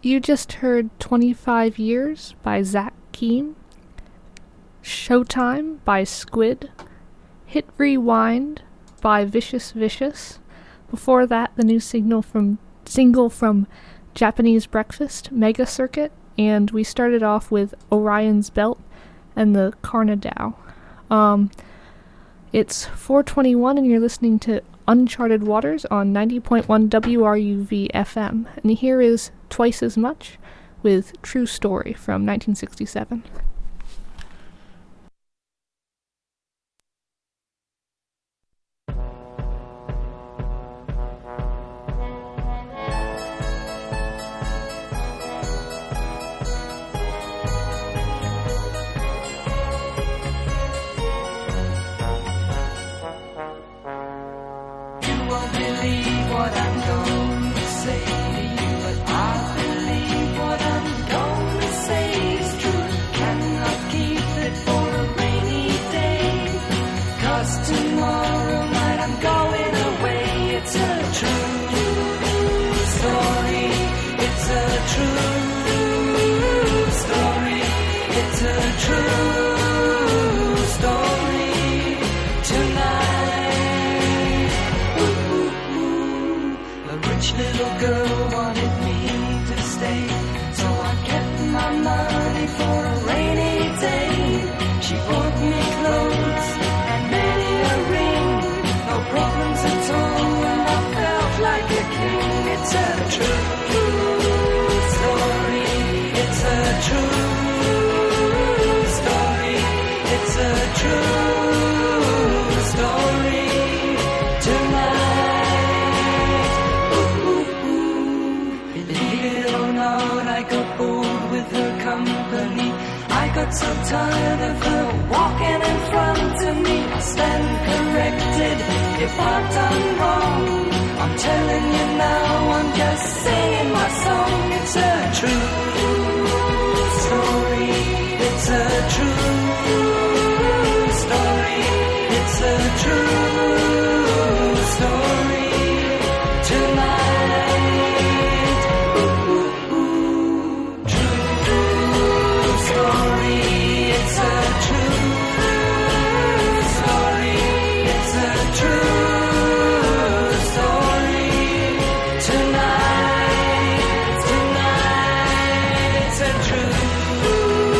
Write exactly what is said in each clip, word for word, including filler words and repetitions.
You just heard twenty-five Years by Zach Keem, Showtime by Squid, Hit Rewind by Vicious Vicious. Before that, the new signal from single from Japanese Breakfast, Mega Circuit, and we started off with Orion's Belt and the Carnadao. Um, it's four twenty-one and you're listening to Uncharted Waters on ninety point one W R U V F M. And here is Twice as Much with True Story from nineteen sixty-seven. So tired of her walking in front of me. I stand corrected if I've done wrong. I'm telling you now, I'm just singing my song. It's a true story. It's a true story. It's a true story tonight. Ooh, ooh, ooh. True story. It's a true story. It's a true story tonight. Tonight, it's a true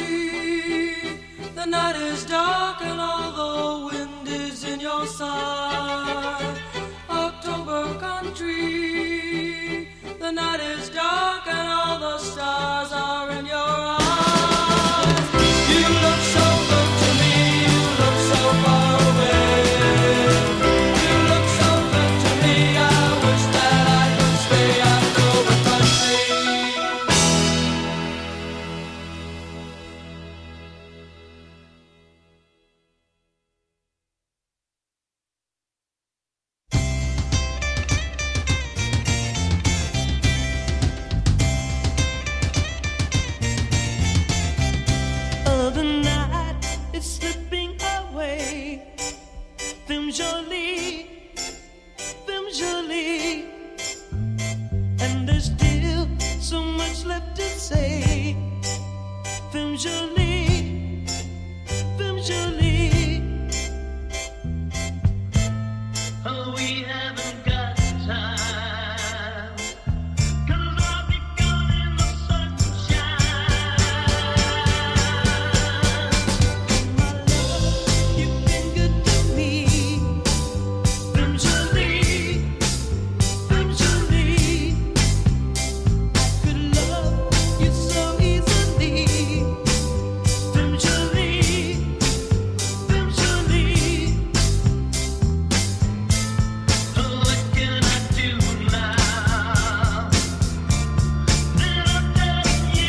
country. The night is dark and all the wind is in your side. October country. The night is dark and all the stars are in your eyes. You look so good to me, you look so far away. You look so good to me, I wish that I could stay October country. Oh, the night is slipping away. Femme jolie, femme jolie. And there's still so much left to say. Femme jolie, femme jolie. Oh, we haven't got time. 'Cause I'll be gone in the sunshine. My love, you've been good to me. Femme jolie, femme jolie. I could love you so easily. Femme jolie, femme jolie. Oh, what can I do now? Then I'm telling you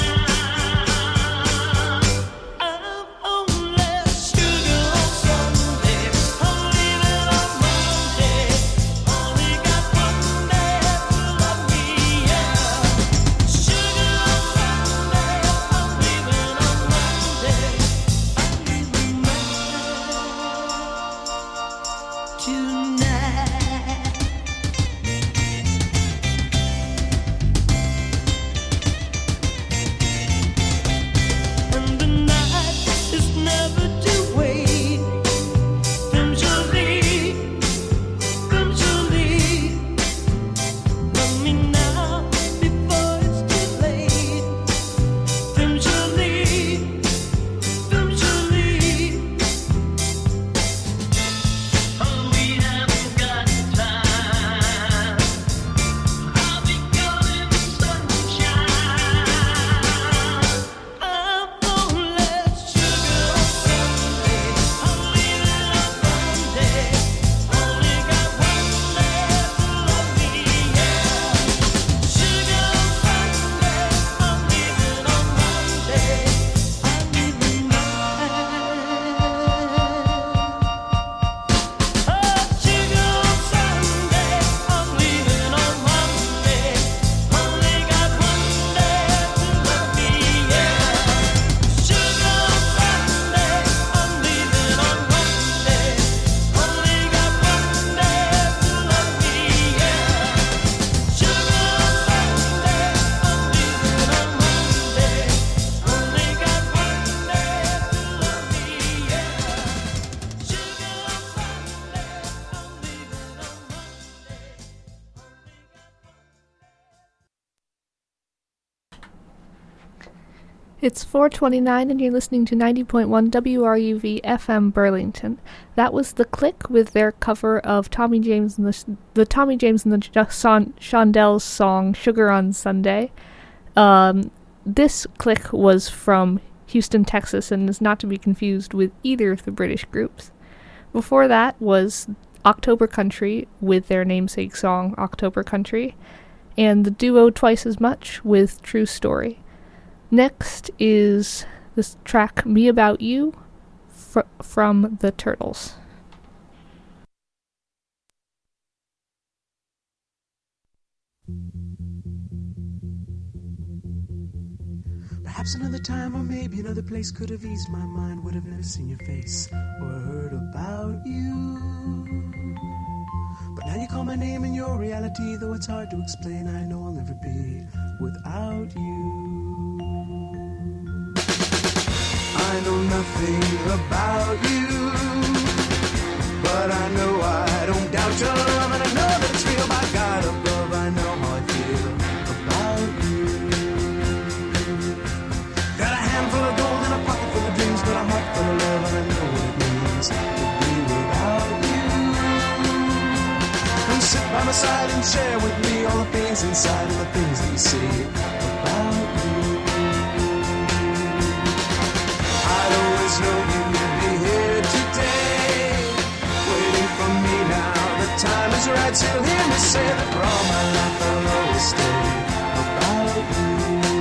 now. I'm only sugar on Sunday. I'm leaving on Monday. Only got one day to love me, yeah. Sugar on Sunday. I'm leaving on Monday. I'm leaving Monday tonight. And the night is never to wait. Femme jolie, femme jolie. Love me now before it's too late. Femme jolie, femme jolie. Oh, we haven't got time. I'll be gone in the sunshine. I'm only sugar on Sunday. I'm leaving on Monday. Only got one day to love me, yeah. Sugar on Sunday. I'm leaving on Monday. I'm leaving mine. Oh, sugar on Sunday. I'm leaving on Monday. Only got one day to love me, yeah. Sugar on Sunday. I'm leaving on Monday. Only got one day to love me, yeah. Sugar on Sunday. I'm leaving on Monday. Only got one day to love me, yeah. Sugar on Sunday. I'm leaving on It's four twenty-nine and you're listening to ninety point one W R U V F M Burlington. That was The Click with their cover of Tommy James and the, the Tommy James and the J- Son- Shondells song Sugar on Sunday. Um, this Click was from Houston, Texas, and is not to be confused with either of the British groups. Before that was October Country with their namesake song October Country, and the duo Twice as Much with True Story. Next is this track Me About You fr- from the Turtles. Perhaps another time or maybe another place could have eased my mind, would have never seen your face or heard about you. But now you call my name and your reality, though it's hard to explain, I know I'll never be without you. I know nothing about you, but I know I don't doubt your love, and I know that it's real. By God above, I know how I feel about you. Got a handful of gold Share with me all the things inside and the things that you see about you. I'd always known you'd be here today, waiting for me now. The time is right to hear me say that for all my life I'll always stay about you.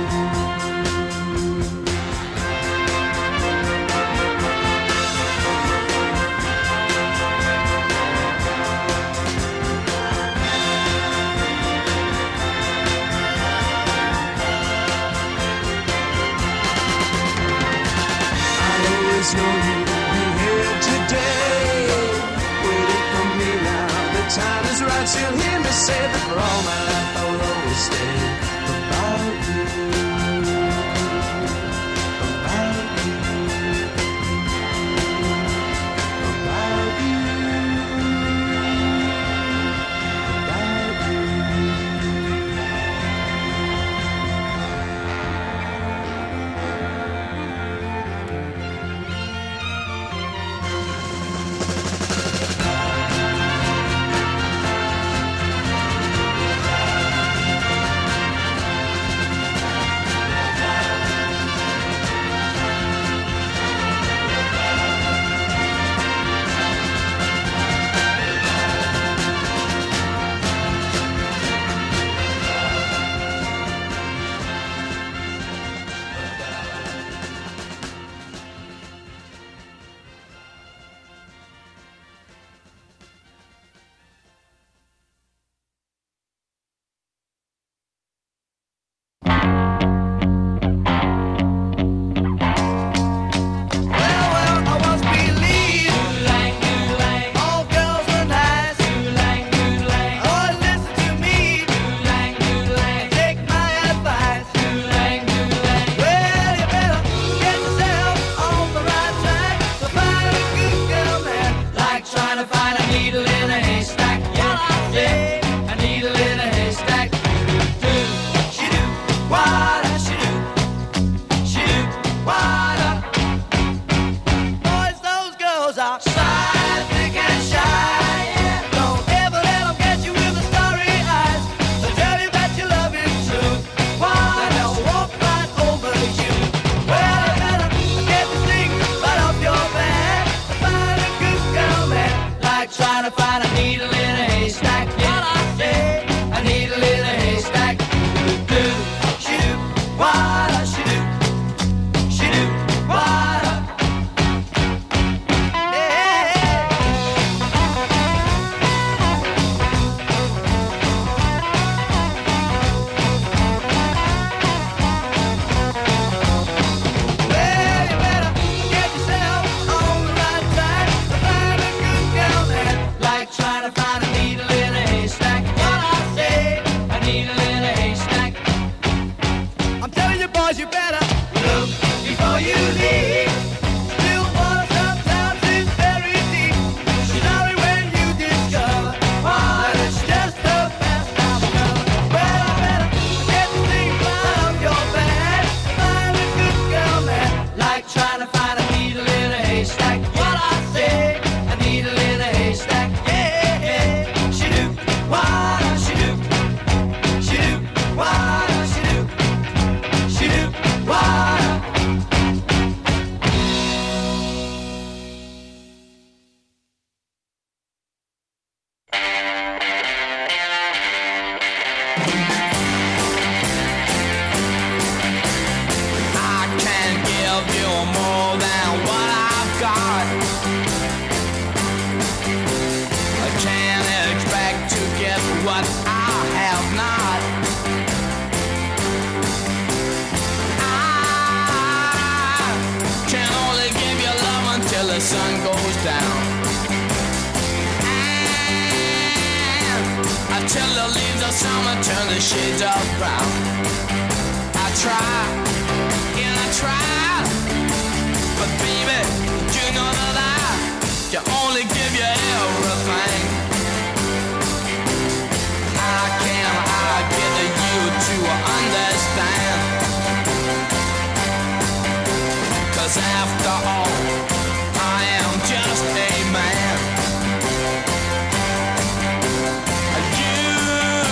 Know you'd be here today, waiting for me now. The time is right, you'll hear me say that for all my life I'll always stay about you, about you, about you, about you. sun goes down. And until the leaves of summer turn the shades of brown. I try, and I try, but baby, you know that I can only give you everything. How can I get you to understand? 'Cause after all, I am just a man. You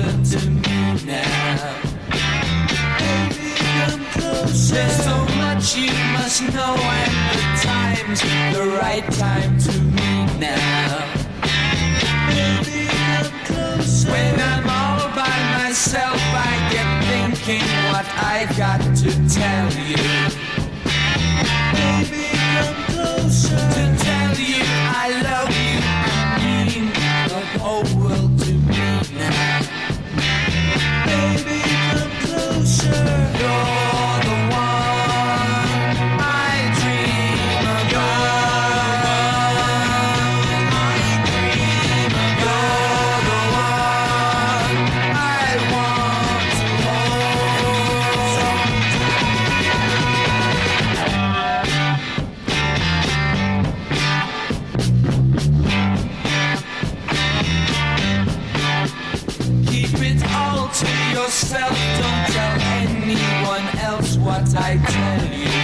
closer to me now. Baby, come closer. There's so much you must know, and the time's the right time to meet now. Baby, come closer. When I'm all by myself, I get thinking what I've got to tell you. Baby, come closer. To tell you I love you, I mean the whole world to me now. Baby, come closer. You're the one I dream about. I dream about. You're the one I want to hold. Keep it all to yourself, don't tell anyone else what I tell you.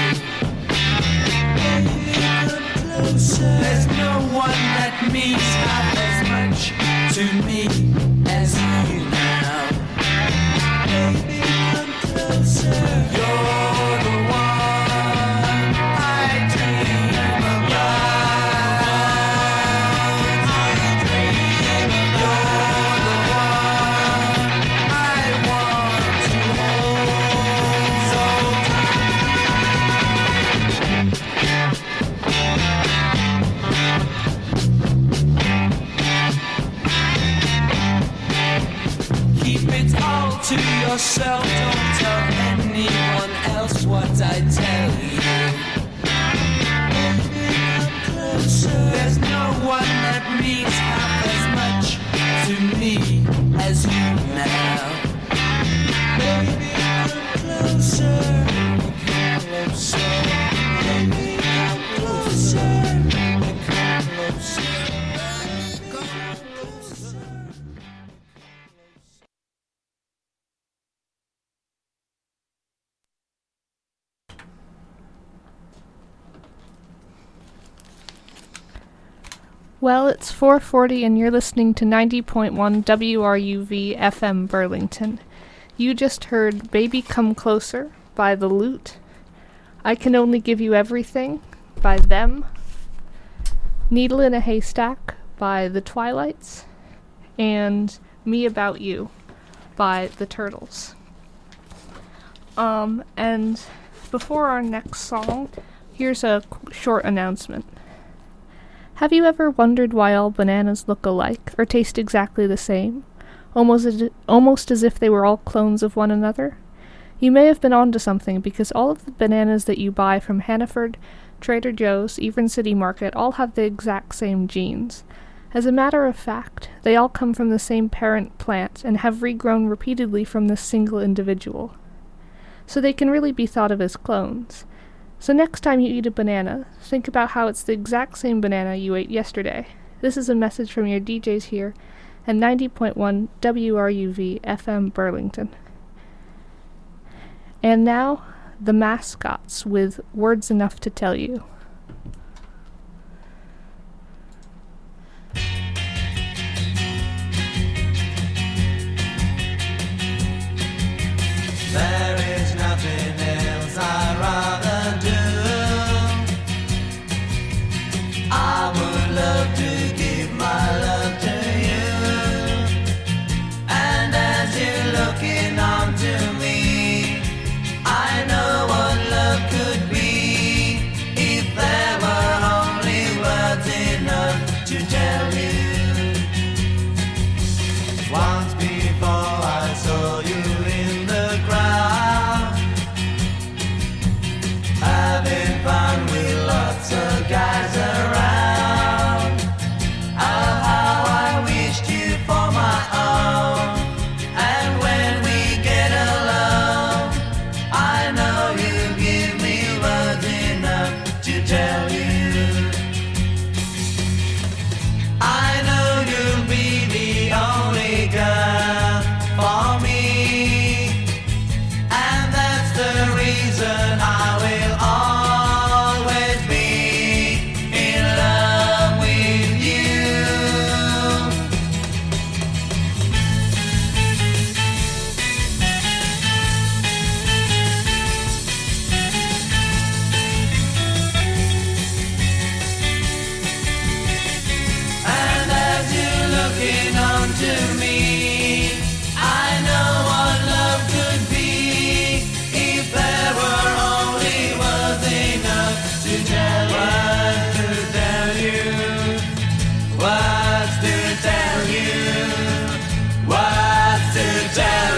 Baby, come closer. There's no one that means half as much to me as you now. Baby, come closer. You're the one I dream about. I dream about. You're the one I want to hold so tight. Keep it all to yourself, don't tell anyone else what I tell you. Baby, come closer. There's no one that means half as much to me as you now. Baby, come closer. Come closer. Baby, come closer. Come closer. Baby, come closer. Well, it's four forty and you're listening to ninety point one W R U V F M Burlington. You just heard Baby Come Closer by The Lute, I Can Only Give You Everything by Them, Needle in a Haystack by The Twilights, and Me About You by The Turtles. Um, and before our next song, here's a qu- short announcement. Have you ever wondered why all bananas look alike, or taste exactly the same, almost as, almost as if they were all clones of one another? You may have been onto something, because all of the bananas that you buy from Hannaford, Trader Joe's, even City Market, all have the exact same genes. As a matter of fact, they all come from the same parent plant, and have regrown repeatedly from this single individual. So they can really be thought of as clones. So next time you eat a banana, think about how it's the exact same banana you ate yesterday. This is a message from your D Js here at ninety point one W R U V F M Burlington. And now, the Mascots with Words Enough to Tell You. There is nothing else I'd rather do. I would love to give my love to you. And as you're looking on to me, I know what love could be if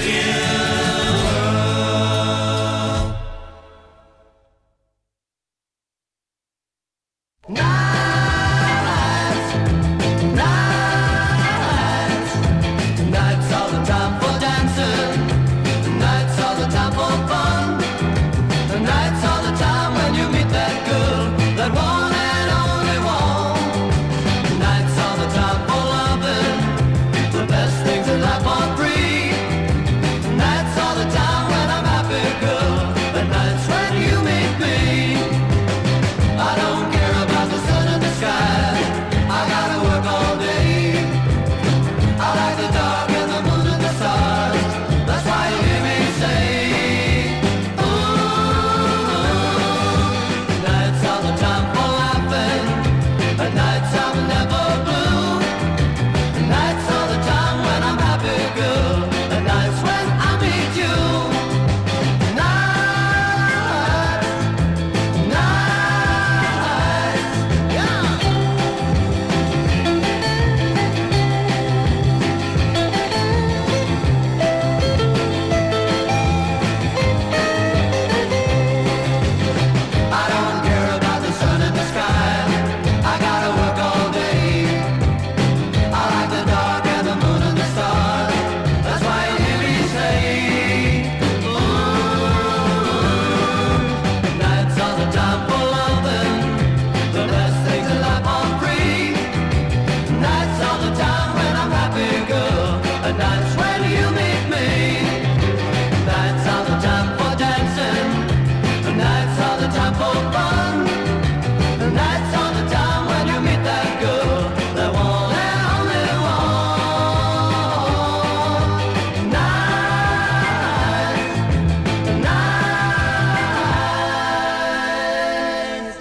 Nights all the time for dancing. Nights all the time for fun. Nights all the time when you meet that girl, that one and only one. Nights all the time for loving, the best things in life are free. Nights all the time when I'm happy, girl. The nights when you meet me. I don't care about the sun and the sky. I gotta work all day. I like the dark and the moon and the stars. That's why you hear me say, ooh. Nights all the time for laughing. At nights I'm never blue. Nights all the time when I'm happy, girl. At nights when I meet you. Nights, nights, yeah. I don't care about the sun and the sky. I gotta work all day. I like the dark and the moon and the stars. That's why you hear me say, ooh. Nights all the time for loving. The best things in life are free. Nights all the time when I'm happy, girl. And nights when you meet me. Nights all the time for dancing. Nights all the time for fun. Nights all the time when you meet that girl, that one and only one. Nights, nights.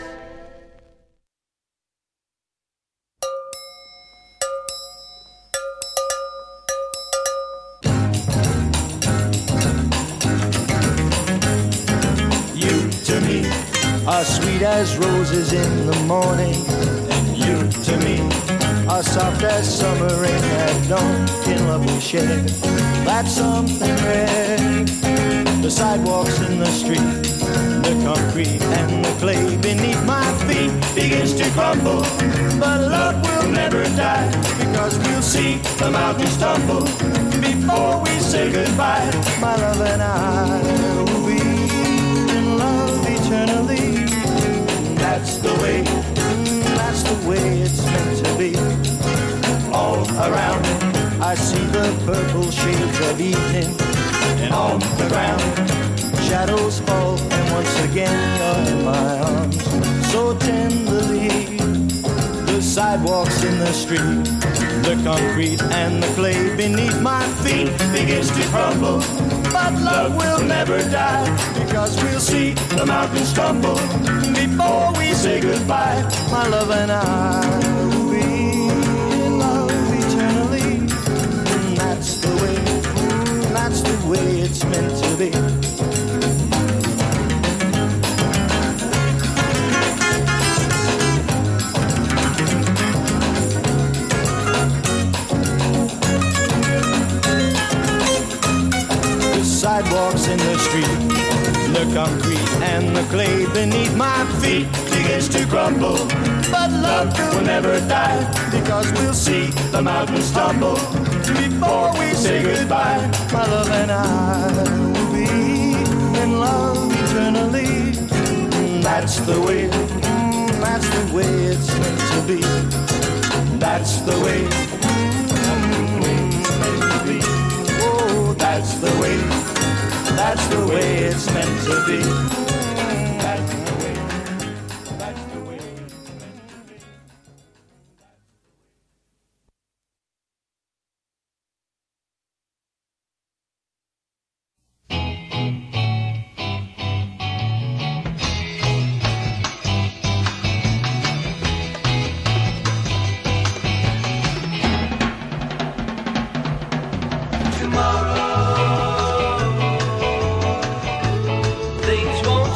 You to me are sweet as roses in the morning, and you to me are soft as summer rain at dawn. In love we share, that's something rare. The sidewalks in the street, the concrete and the clay beneath my feet begins to crumble, but love will never die, because we'll see the mountains tumble before we say goodbye. My love and I will be in love eternally. That's the way, that's the way it's meant to be. All around I see the purple shades of evening, and on the ground shadows fall, and once again you're in my arms so tenderly. The sidewalks in the street, the concrete and the clay beneath my feet begins to crumble, but love will never die, because we'll see the mountains tumble before we say goodbye. My love and I will be in love eternally, and that's the way, that's the way it's meant to be. Sidewalks in the street, the concrete and the clay beneath my feet begins to crumble, but love will never die, because we'll see the mountains tumble before we say goodbye. My love and I will be in love eternally. That's the way, that's the way it's meant to be. That's the way, it's meant to be. Oh, that's the way. That's the way it's meant to be. That's the way, that's the way it's meant to be. Things won't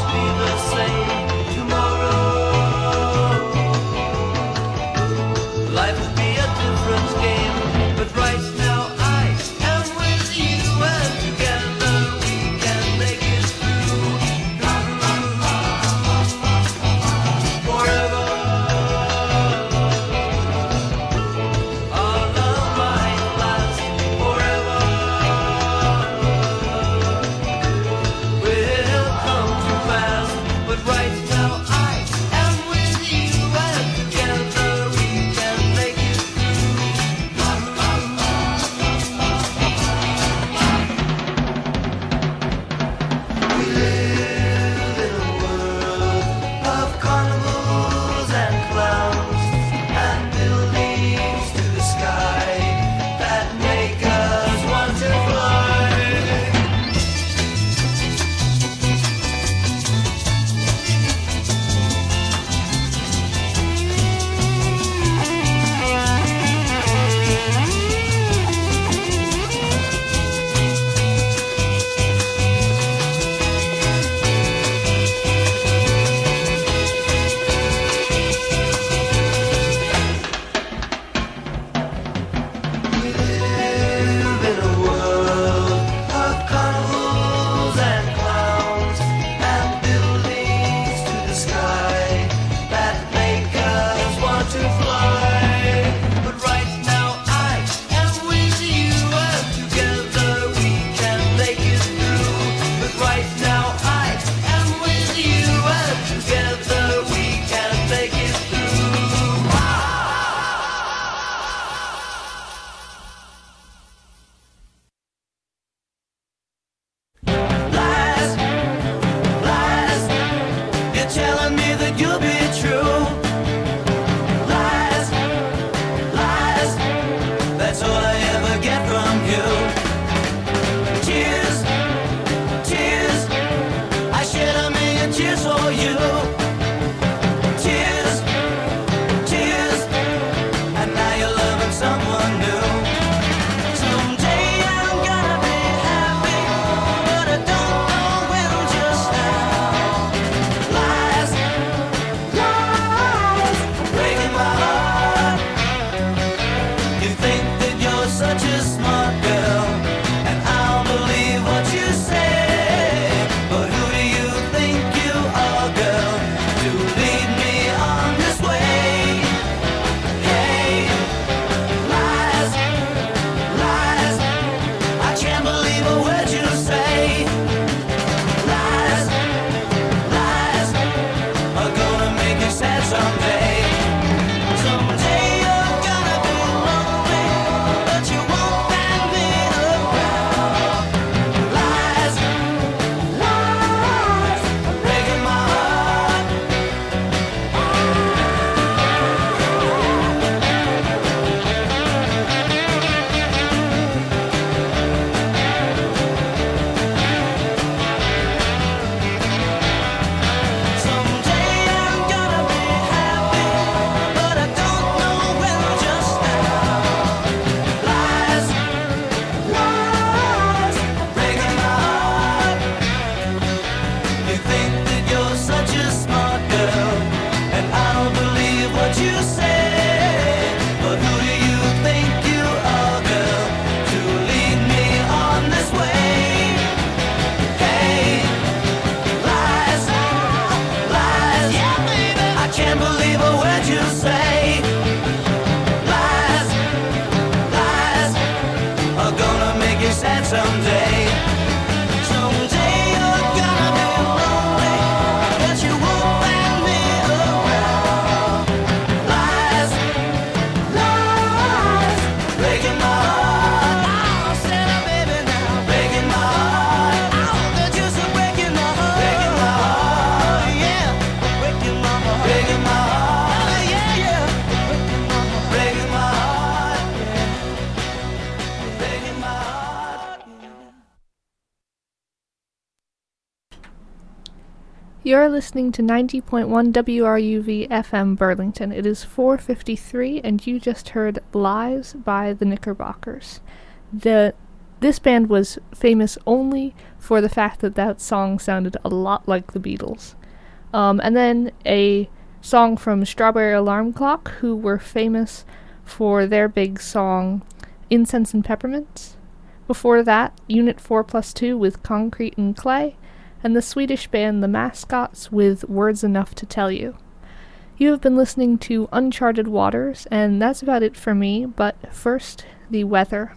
You're listening to ninety point one W R U V F M Burlington. It is four fifty-three, and you just heard Lies by the Knickerbockers. The This band was famous only for the fact that that song sounded a lot like the Beatles. Um, and then a song from Strawberry Alarm Clock, who were famous for their big song Incense and Peppermints. Before that, Unit four plus two with Concrete and Clay, and the Swedish band The Mascots with Words Enough to Tell You. You have been listening to Uncharted Waters, and that's about it for me, but first, the weather.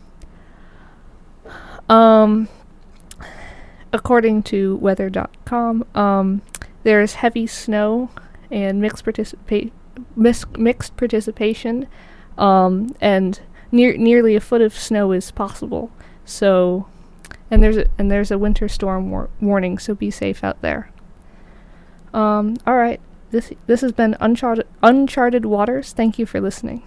Um, according to weather dot com, um, there's heavy snow and mixed, participa- mis- mixed participation, um, and near- nearly a foot of snow is possible, so... And there's a, and there's a winter storm war- warning, so be safe out there. Um, all right, this this has been Uncharted Uncharted Waters. Thank you for listening.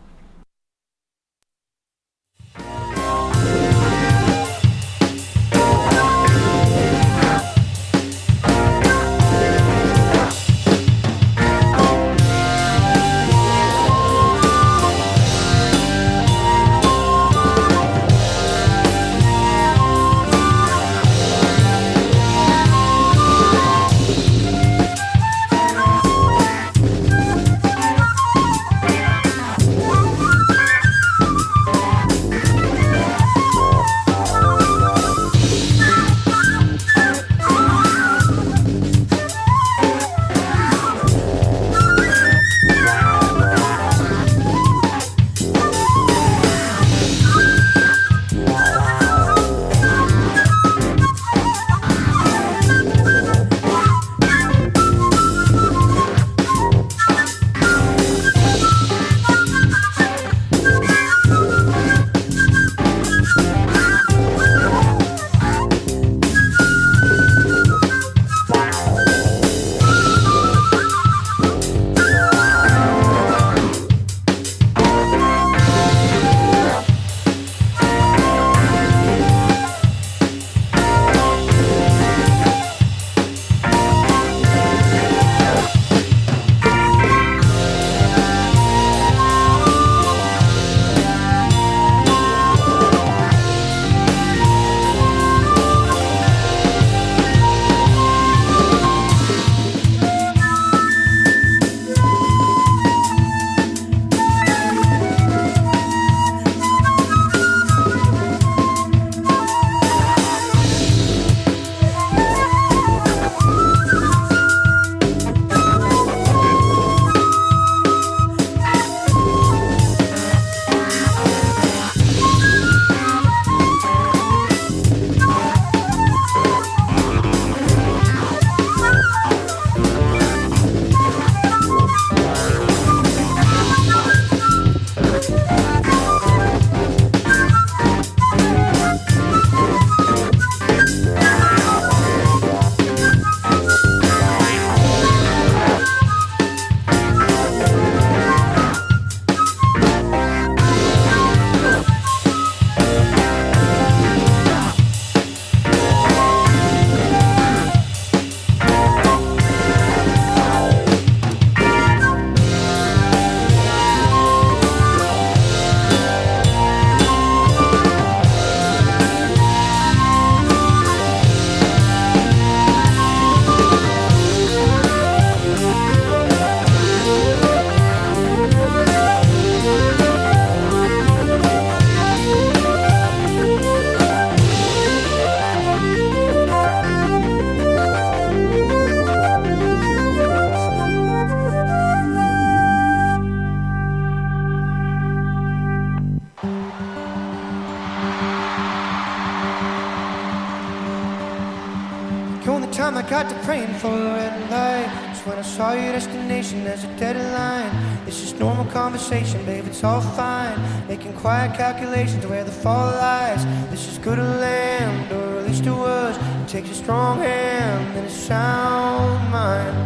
time I got to praying for a red light. Just when I saw your destination as a deadline. It's just normal conversation, babe, it's all fine. Making quiet calculations where the fall lies. This is good to land, or at least it was. It takes a strong hand and a sound mind.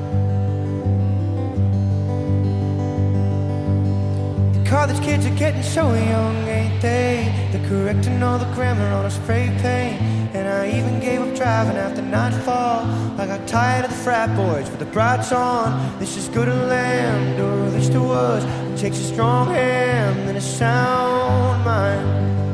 The college kids are getting so young, ain't they? They're correcting all the grammar on a spray paint. And I even gave up driving after nightfall. I got tired of the frat boys with the brights on. This is good land, or at least it was. It takes a strong hand and a sound mind.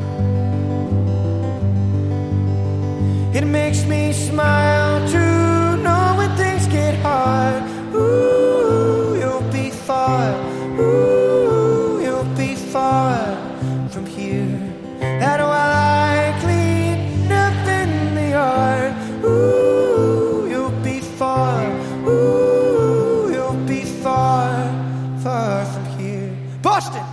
It makes me smile to know when things get hard. Ooh, you'll be far. Ooh, you'll be far from here. That while I clean up in the yard. Ooh, you'll be far. Ooh, you'll be far, far from here. Boston!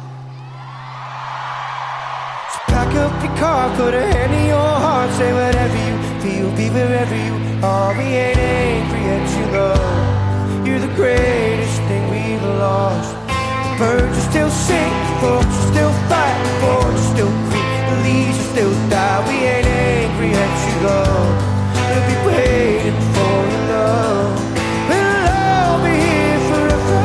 So pack up your car, put a hand in your heart, say whatever you feel, be wherever you are. We ain't angry at you, love. You're the greatest thing we've lost. The birds are still sing, the folks are still fight, the boards are still creep, the leaves are still die. We ain't angry at you, love. We'll be waiting for your love. We'll all be here forever,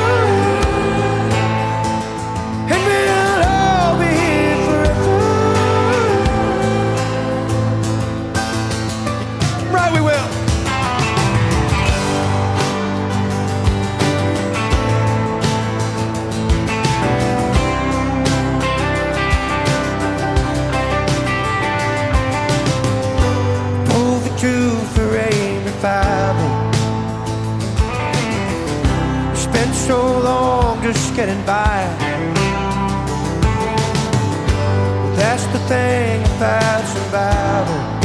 and we'll all be here forever. Right, we will. For a revival. We spent so long just getting by. Well, that's the thing about survival.